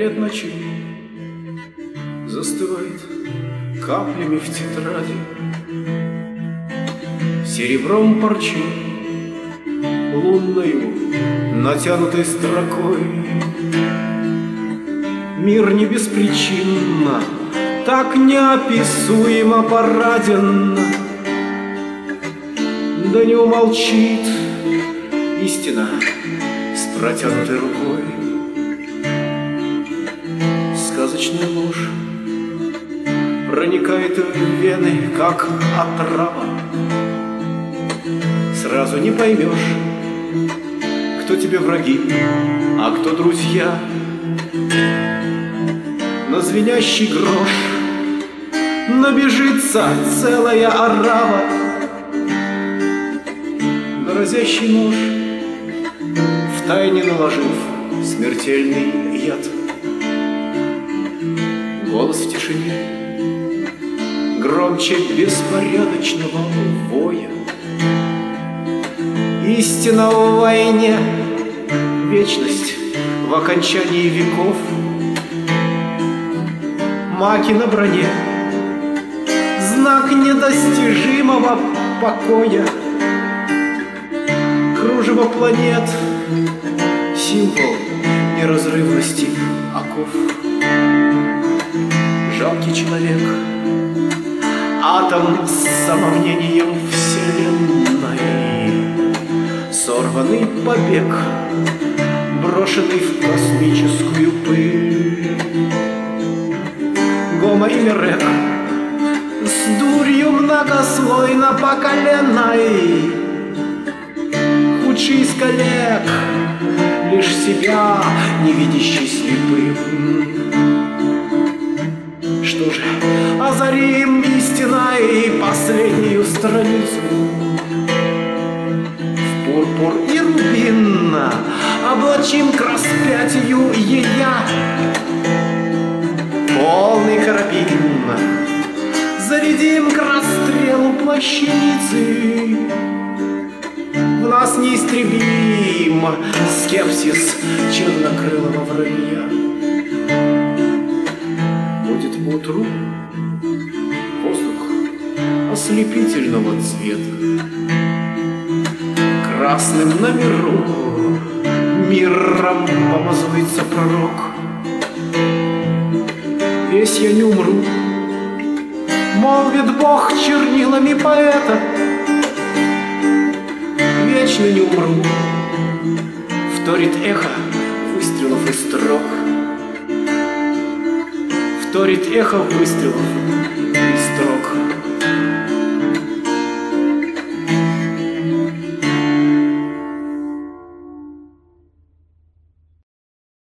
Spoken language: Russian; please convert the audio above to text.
Фиолет ночи застывает каплями в тетради, серебром парчи лунною натянутой строкой. Мир не беспричинно, так неописуемо параден, да не умолчит истина с протянутой рукой. Сказочная ложь проникает в вены, как отрава. Сразу не поймешь, кто тебе враги, а кто друзья. На звенящий грош набежится целая орава, на разящий нож втайне наложив смертельный яд. Голос в тишине громче беспорядочного воя. Истина в войне, вечность в окончании веков. Маки на броне, знак недостижимого покоя. Кружево планет, символ неразрывности оков. Жалкий человек, атом с самомнением вселенной. Сорванный побег, брошенный в космическую пыль. Гомо и Мерек с дурью многослойно поколенной. Худший из коллег, лишь себя не видящий слепым. Что же, озарим истиной последнюю страницу. В пурпур и рубин облачим к распятию ея. Полный карабин зарядим к расстрелу плащаницы. В нас неистребим скепсис чернокрылого вранья. Будет поутру воздух ослепительного цвета. Красным на миру миром помазуется пророк. Весь я не умру, молвит Бог чернилами поэта. Вечно не умру, вторит эхо выстрелов и строк. Вторит эхо выстрелов и строк.